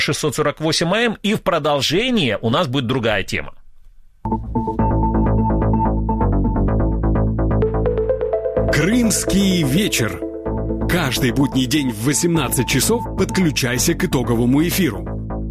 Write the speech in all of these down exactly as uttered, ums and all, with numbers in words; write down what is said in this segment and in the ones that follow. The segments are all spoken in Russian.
шестьсот сорок восемь эй эм, и в продолжение у нас будет другая тема. Крымский вечер. Каждый будний день в восемнадцать часов подключайся к итоговому эфиру.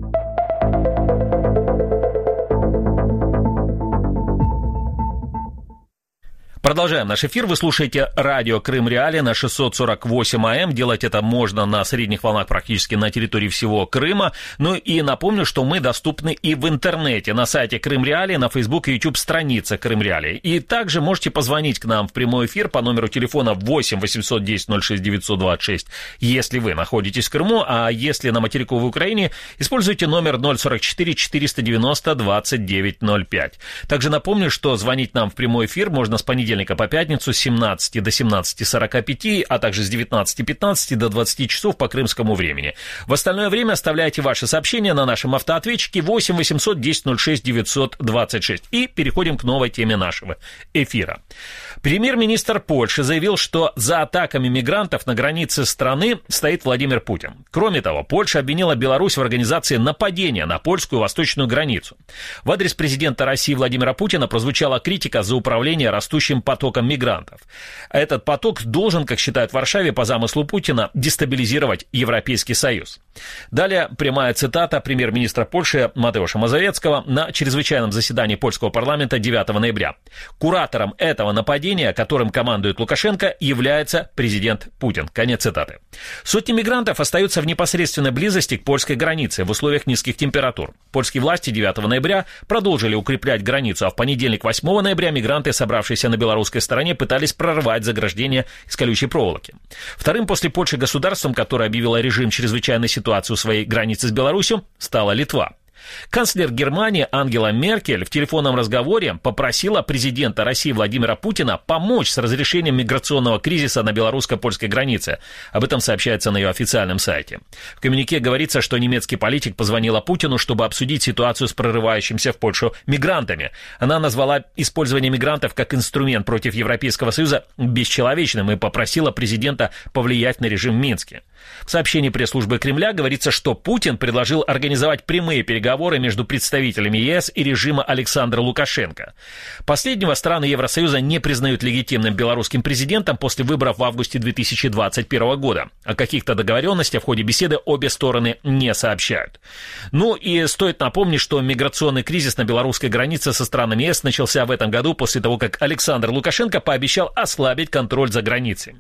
Продолжаем наш эфир. Вы слушаете радио Крым Реалии на шестьсот сорок восемь эй эм. Делать это можно на средних волнах практически на территории всего Крыма. Ну и напомню, что мы доступны и в интернете, на сайте Крым Реалии, на Facebook и YouTube странице Крым Реалии. И также можете позвонить к нам в прямой эфир по номеру телефона восемь восемьсот десять ноль шесть девятьсот двадцать шесть, если вы находитесь в Крыму, а если на материковой Украине, используйте номер ноль сорок четыре четыреста девяносто двадцать девять ноль пять. Также напомню, что звонить нам в прямой эфир можно с понедельника по пятницу с семнадцати до семнадцати сорока пяти, а также с девятнадцати пятнадцати до двадцати часов по крымскому времени. В остальное время оставляйте ваши сообщения на нашем автоответчике восемь восемьсот десять ноль шесть девятьсот двадцать шесть. И переходим к новой теме нашего эфира. Премьер-министр Польши заявил, что за атаками мигрантов на границе страны стоит Владимир Путин. Кроме того, Польша обвинила Беларусь в организации нападения на польскую восточную границу. В адрес президента России Владимира Путина прозвучала критика за управление растущим потоком мигрантов. Этот поток должен, как считают в Варшаве, по замыслу Путина, дестабилизировать Европейский Союз. Далее прямая цитата премьер-министра Польши Матеуша Мазовецкого на чрезвычайном заседании польского парламента девятого ноября. Куратором этого нападения, которым командует Лукашенко, является президент Путин. Конец цитаты. Сотни мигрантов остаются в непосредственной близости к польской границе в условиях низких температур. Польские власти девятого ноября продолжили укреплять границу, а в понедельник восьмого ноября мигранты, собравшиеся на белорусской стороне, пытались прорвать заграждение из колючей проволоки. Вторым после Польши государством, которое объявило режим чрезвычайной ситуации у своей границы с Беларусью, стала Литва. Канцлер Германии Ангела Меркель в телефонном разговоре попросила президента России Владимира Путина помочь с разрешением миграционного кризиса на белорусско-польской границе. Об этом сообщается на ее официальном сайте. В коммюнике говорится, что немецкий политик позвонила Путину, чтобы обсудить ситуацию с прорывающимися в Польшу мигрантами. Она назвала использование мигрантов как инструмент против Европейского Союза бесчеловечным и попросила президента повлиять на режим в Минске. В сообщении пресс-службы Кремля говорится, что Путин предложил организовать прямые переговоры между представителями ЕС и режима Александра Лукашенко. Последнего страны Евросоюза не признают легитимным белорусским президентом после выборов в августе две тысячи двадцать первого года. О каких-то договоренностях в ходе беседы обе стороны не сообщают. Ну и стоит напомнить, что миграционный кризис на белорусской границе со странами ЕС начался в этом году после того, как Александр Лукашенко пообещал ослабить контроль за границей.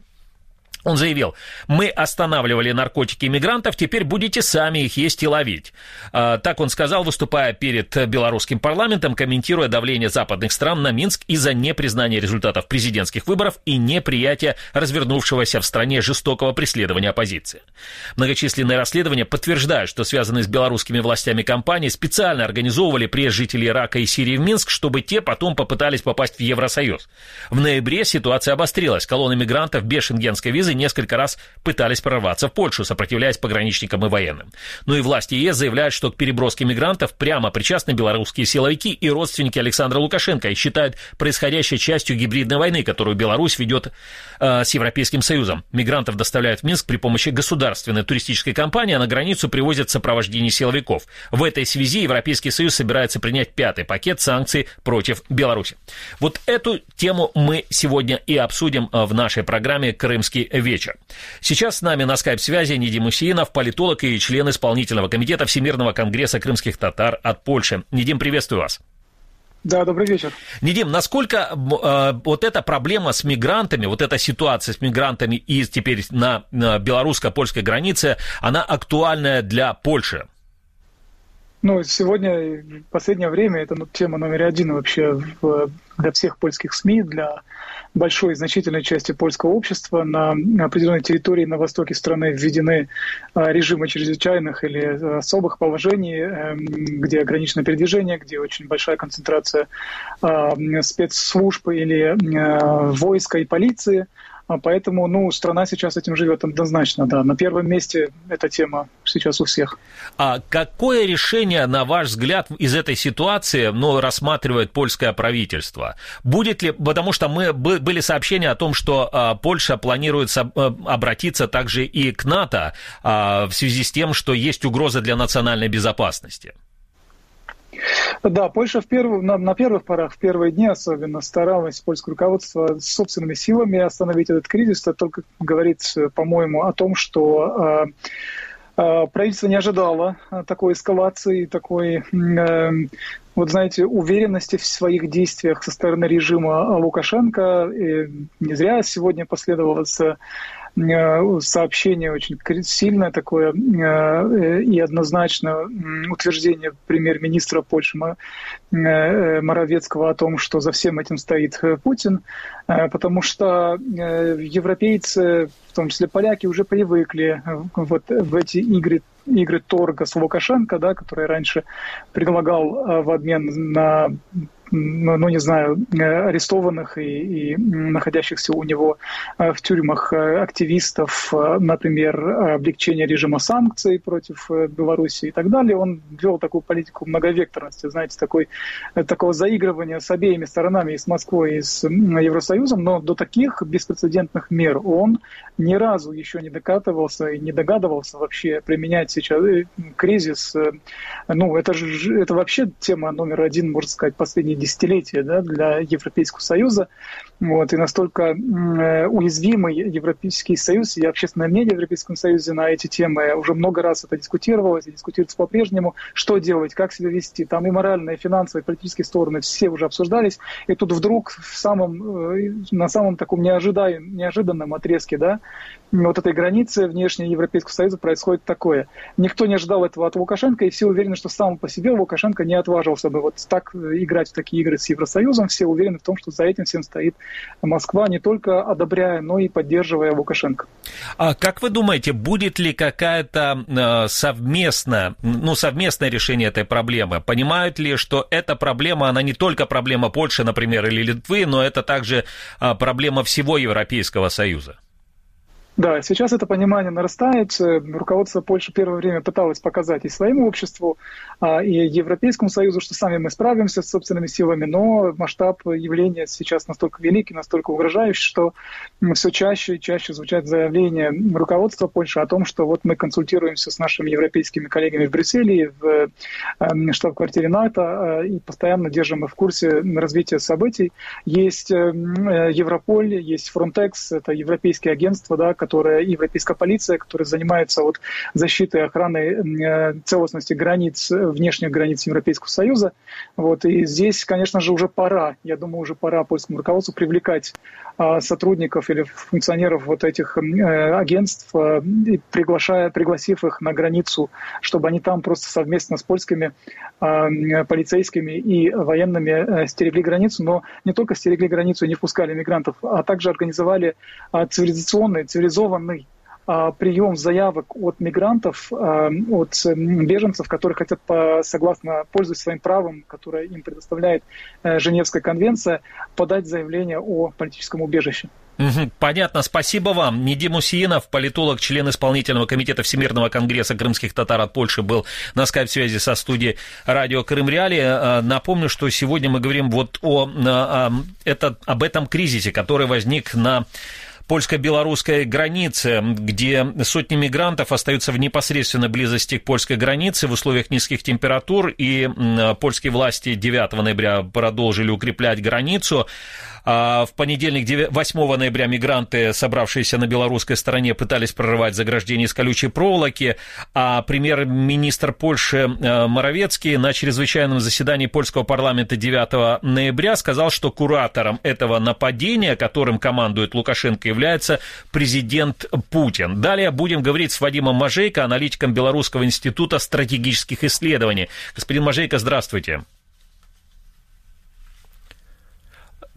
Он заявил: мы останавливали наркотики мигрантов, теперь будете сами их есть и ловить. А, так он сказал, выступая перед белорусским парламентом, комментируя давление западных стран на Минск из-за непризнания результатов президентских выборов и неприятия развернувшегося в стране жестокого преследования оппозиции. Многочисленные расследования подтверждают, что связанные с белорусскими властями компании специально организовывали приезд жителей Ирака и Сирии в Минск, чтобы те потом попытались попасть в Евросоюз. В ноябре ситуация обострилась. Колонны мигрантов без шенгенской визы несколько раз пытались прорваться в Польшу, сопротивляясь пограничникам и военным. Ну и власти ЕС заявляют, что к переброске мигрантов прямо причастны белорусские силовики и родственники Александра Лукашенко и считают происходящее частью гибридной войны, которую Беларусь ведет э, с Европейским Союзом. Мигрантов доставляют в Минск при помощи государственной туристической компании, а на границу привозят в сопровождении силовиков. В этой связи Европейский Союз собирается принять пятый пакет санкций против Беларуси. Вот эту тему мы сегодня и обсудим в нашей программе «Крымский вечер». Сейчас с нами на скайп-связи Недим Усеинов, политолог и член исполнительного комитета Всемирного конгресса крымских татар от Польши. Недим, приветствую вас. Да, добрый вечер. Недим, насколько э, вот эта проблема с мигрантами, вот эта ситуация с мигрантами и теперь на, на белорусско-польской границе, она актуальная для Польши? Ну, сегодня, в последнее время, это ну, тема номер один вообще в, для всех польских СМИ, для большой значительной части польского общества. На определенной территории на востоке страны введены а, режимы чрезвычайных или особых положений, а, где ограничено передвижение, где очень большая концентрация а, спецслужб или а, войска и полиции. Поэтому, ну, страна сейчас этим живет однозначно, да. На первом месте эта тема сейчас у всех. А какое решение, на ваш взгляд, из этой ситуации, ну, рассматривает польское правительство? Будет ли, потому что мы, были сообщения о том, что а, Польша планирует со, а, обратиться также и к НАТО а, в связи с тем, что есть угроза для национальной безопасности. Да, Польша в перв... на, на первых порах, в первые дни особенно, старалась польское руководство собственными силами остановить этот кризис. Это только говорит, по-моему, о том, что э, э, правительство не ожидало такой эскалации, такой, э, вот знаете, уверенности в своих действиях со стороны режима Лукашенко. И не зря сегодня последовало сообщение очень сильное такое и однозначное утверждение премьер-министра Польши Моровецкого о том, что за всем этим стоит Путин, потому что европейцы, в том числе поляки, уже привыкли вот в эти игры игры торга с Лукашенко, да, который раньше предлагал в обмен на, ну, не знаю, арестованных и, и находящихся у него в тюрьмах активистов, например, облегчение режима санкций против Беларуси и так далее. Он вел такую политику многовекторности, знаете, такой, такого заигрывания с обеими сторонами, и с Москвой, и с Евросоюзом, но до таких беспрецедентных мер он ни разу еще не докатывался и не догадывался вообще применять сейчас кризис. Ну, это же это вообще тема номер один, можно сказать, последние десятилетия, да, для Европейского Союза. Вот, и настолько э, уязвимый Европейский Союз и общественное мнение в Европейском Союзе на эти темы. Уже много раз это дискутировалось и дискутируется по-прежнему. Что делать, как себя вести. Там и моральные, и финансовые, и политические стороны все уже обсуждались. И тут вдруг в самом, э, на самом таком неожиданном, неожиданном отрезке, да, вот этой границы внешней Европейского Союза происходит такое. Никто не ожидал этого от Лукашенко, и все уверены, что сам по себе Лукашенко не отважился бы вот так играть в такие игры с Евросоюзом. Все уверены в том, что за этим всем стоит Москва, не только одобряя, но и поддерживая Лукашенко. А как вы думаете, будет ли какая-то э, совместная, ну, совместное решение этой проблемы? Понимают ли, что эта проблема, она не только проблема Польши, например, или Литвы, но это также э, проблема всего Европейского Союза? Да, сейчас это понимание нарастает. Руководство Польши первое время пыталось показать и своему обществу, и Европейскому Союзу, что сами мы справимся с собственными силами, но масштаб явления сейчас настолько великий, настолько угрожающий, что все чаще и чаще звучат заявления руководства Польши о том, что вот мы консультируемся с нашими европейскими коллегами в Брюсселе, в штаб-квартире НАТО, и постоянно держим в курсе развития событий. Есть Европоль, есть Frontex, это европейские агентства, да, которая европейская полиция, которая занимается вот защитой и охраной целостности границ, внешних границ Европейского Союза. Вот, и здесь, конечно же, уже пора, я думаю, уже пора польскому руководству привлекать а, сотрудников или функционеров вот этих а, агентств, а, и приглашая, пригласив их на границу, чтобы они там просто совместно с польскими а, полицейскими и военными а, стерегли границу, но не только стерегли границу и не впускали мигрантов, а также организовали а, цивилизационный, цивилизационный прием заявок от мигрантов, от беженцев, которые хотят, согласно, пользуясь своим правом, которое им предоставляет Женевская конвенция, подать заявление о политическом убежище. Понятно, спасибо вам. Нидим Усиинов, политолог, член исполнительного комитета Всемирного конгресса крымских татар от Польши, был на скайп-связи со студией радио Крым Реалии. Напомню, что сегодня мы говорим вот о, о, это, об этом кризисе, который возник на польско-белорусской границе, где сотни мигрантов остаются в непосредственной близости к польской границе в условиях низких температур, и польские власти девятого ноября продолжили укреплять границу. В понедельник, восьмого ноября, мигранты, собравшиеся на белорусской стороне, пытались прорывать заграждение из колючей проволоки, а премьер-министр Польши Моровецкий на чрезвычайном заседании польского парламента девятого ноября сказал, что куратором этого нападения, которым командует Лукашенко, является президент Путин. Далее будем говорить с Вадимом Можейко, аналитиком Белорусского института стратегических исследований. Господин Можейко, здравствуйте.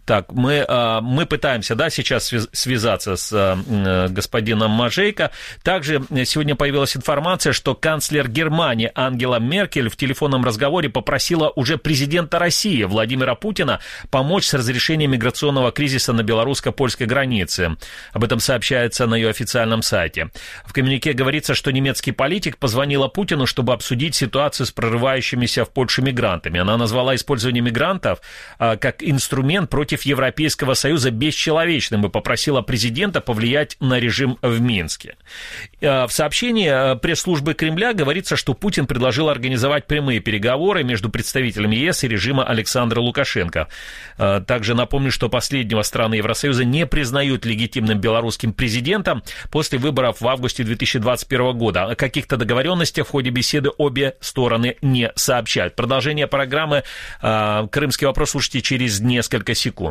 Так, мы, мы пытаемся, да, сейчас связаться с господином Можейко. Также сегодня появилась информация, что канцлер Германии Ангела Меркель в телефонном разговоре попросила уже президента России Владимира Путина помочь с разрешением миграционного кризиса на белорусско-польской границе. Об этом сообщается на ее официальном сайте. В коммюнике говорится, что немецкий политик позвонила Путину, чтобы обсудить ситуацию с прорывающимися в Польшу мигрантами. Она назвала использование мигрантов как инструмент против Европейского Союза бесчеловечным и попросила президента повлиять на режим в Минске. В сообщении пресс-службы Кремля говорится, что Путин предложил организовать прямые переговоры между представителями ЕС и режима Александра Лукашенко. Также напомню, что последнего страны Евросоюза не признают легитимным белорусским президентом после выборов в августе две тысячи двадцать первого года. О каких-то договоренностях в ходе беседы обе стороны не сообщают. Продолжение программы «Крымский вопрос» слушайте через несколько секунд.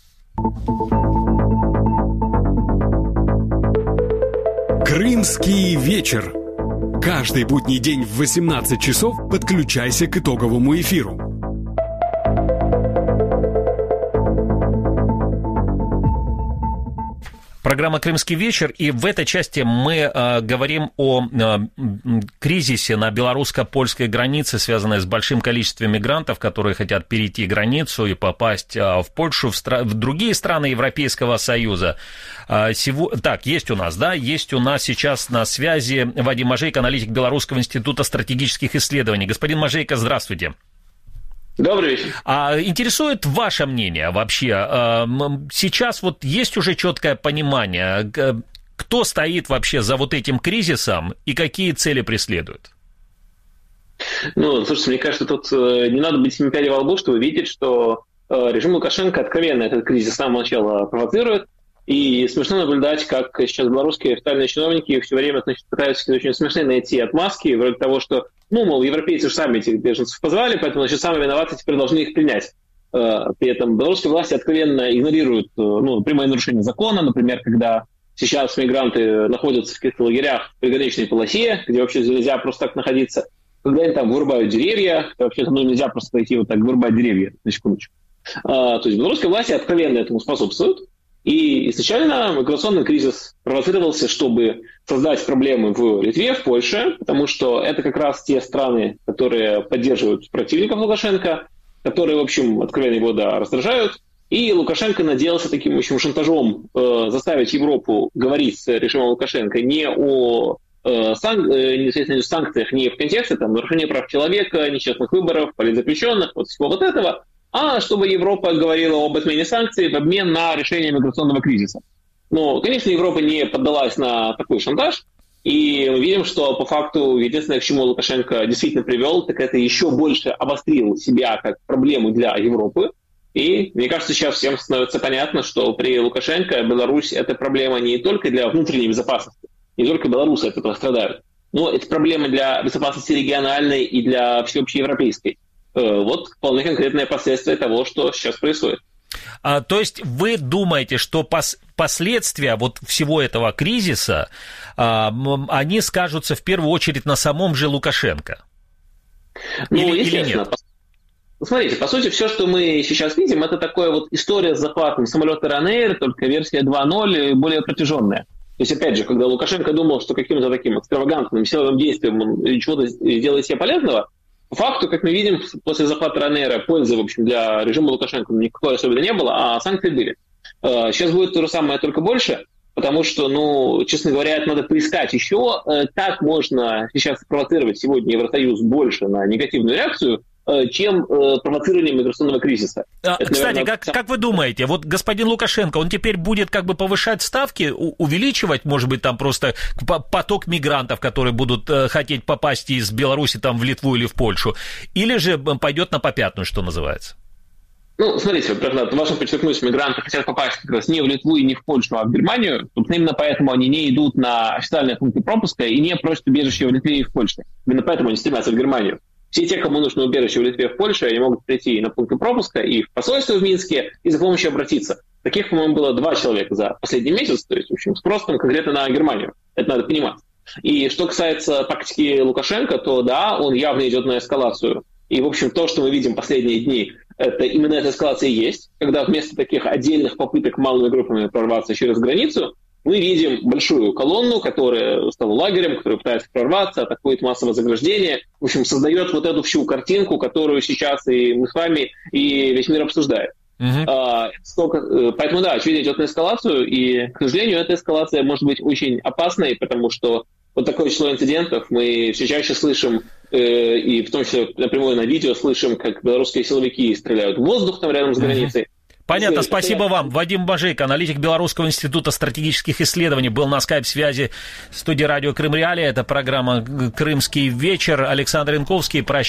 Крымский вечер. Каждый будний день в восемнадцать часов подключайся к итоговому эфиру. Программа «Крымский вечер», и в этой части мы э, говорим о э, кризисе на белорусско-польской границе, связанной с большим количеством мигрантов, которые хотят перейти границу и попасть э, в Польшу, в, стра- в другие страны Европейского Союза. Э, сего... Так, есть у нас, да, есть у нас сейчас на связи Вадим Можейко, аналитик Белорусского института стратегических исследований. Господин Можейко, здравствуйте. Добрый вечер. А интересует ваше мнение вообще? Сейчас вот есть уже четкое понимание, кто стоит вообще за вот этим кризисом и какие цели преследует? Ну, слушайте, мне кажется, тут не надо быть семи пядей во лбу, чтобы видеть, что режим Лукашенко откровенно этот кризис с самого начала провоцирует. И смешно наблюдать, как сейчас белорусские официальные чиновники все время, значит, пытаются очень смешно найти отмазки, вроде того, что, ну, мол, европейцы же сами этих беженцев позвали, поэтому, значит, самые виноваты теперь должны их принять. При этом белорусские власти откровенно игнорируют, ну, прямое нарушение закона, например, когда сейчас мигранты находятся в каких-то лагерях в приграничной полосе, где вообще нельзя просто так находиться, когда они там вырубают деревья, вообще-то, ну, нельзя просто пойти вот так вырубать деревья, на секундочку. То есть белорусские власти откровенно этому способствуют. И изначально миграционный кризис провоцировался, чтобы создать проблемы в Литве, в Польше, потому что это как раз те страны, которые поддерживают противников Лукашенко, которые, в общем, откровенно его, да, раздражают. И Лукашенко надеялся таким, в общем, шантажом э, заставить Европу говорить с режимом Лукашенко не о э, сан- э, не, санкциях, не в контексте там, нарушения прав человека, нечестных выборов, политзаключенных, вот всего вот этого, а чтобы Европа говорила об отмене санкций в обмен на решение миграционного кризиса. Но, конечно, Европа не поддалась на такой шантаж, и мы видим, что по факту единственное, к чему Лукашенко действительно привел, так это еще больше обострил себя как проблему для Европы. И мне кажется, сейчас всем становится понятно, что при Лукашенко Беларусь – это проблема не только для внутренней безопасности, не только белорусы от этого страдают, но это проблема для безопасности региональной и для всеобщей европейской. Вот вполне конкретное последствие того, что сейчас происходит. А, то есть вы думаете, что пос- последствия вот всего этого кризиса, а, они скажутся в первую очередь на самом же Лукашенко? Ну, или, или нет? Смотрите, по сути, все, что мы сейчас видим, это такая вот история с захватом самолета Ryanair, только версия два ноль, более протяженная. То есть, опять же, когда Лукашенко думал, что каким-то таким экстравагантным силовым действием он чего-то сделает себе полезного, по факту, как мы видим, после захвата Ryanair пользы, в общем, для режима Лукашенко никакой особенно не было, а санкции были. Сейчас будет то же самое, только больше, потому что, ну, честно говоря, это надо поискать еще, как можно сейчас спровоцировать сегодня Евросоюз больше на негативную реакцию, чем э, провоцирование миграционного кризиса. А, это, кстати, наверное, как, как вы думаете, вот господин Лукашенко, он теперь будет как бы повышать ставки, у, увеличивать, может быть, там просто поток мигрантов, которые будут э, хотеть попасть из Беларуси там в Литву или в Польшу, или же пойдет на попятную, что называется? Ну, смотрите, важно подчеркнуть, мигранты хотят попасть как раз не в Литву и не в Польшу, а в Германию. Именно поэтому они не идут на официальные пункты пропуска и не просят убежище в Литве и в Польше. Именно поэтому они стремятся в Германию. Все те, кому нужно убежище в Литве и в Польше, они могут прийти на пункты пропуска и в посольство в Минске и за помощью обратиться. Таких, по-моему, было два человека за последний месяц, то есть, в общем, спрос там конкретно на Германию. Это надо понимать. И что касается тактики Лукашенко, то да, он явно идет на эскалацию. И, в общем, то, что мы видим последние дни, это именно эта эскалация и есть, когда вместо таких отдельных попыток малыми группами прорваться через границу, мы видим большую колонну, которая стала лагерем, которая пытается прорваться, атакует массовое заграждение, в общем, создает вот эту всю картинку, которую сейчас и мы с вами, и весь мир обсуждает. Uh-huh. А, сколько, поэтому, да, очевидно, идет на эскалацию, и, к сожалению, эта эскалация может быть очень опасной, потому что вот такое число инцидентов мы все чаще слышим, э, и в том числе напрямую на видео слышим, как белорусские силовики стреляют в воздух там рядом с границей. Uh-huh. Понятно, спасибо вам. Вадим Божейко, аналитик Белорусского института стратегических исследований, был на скайп-связи в студии радио Крым Реалии. Это программа «Крымский вечер». Александр Янковский, прощаюсь.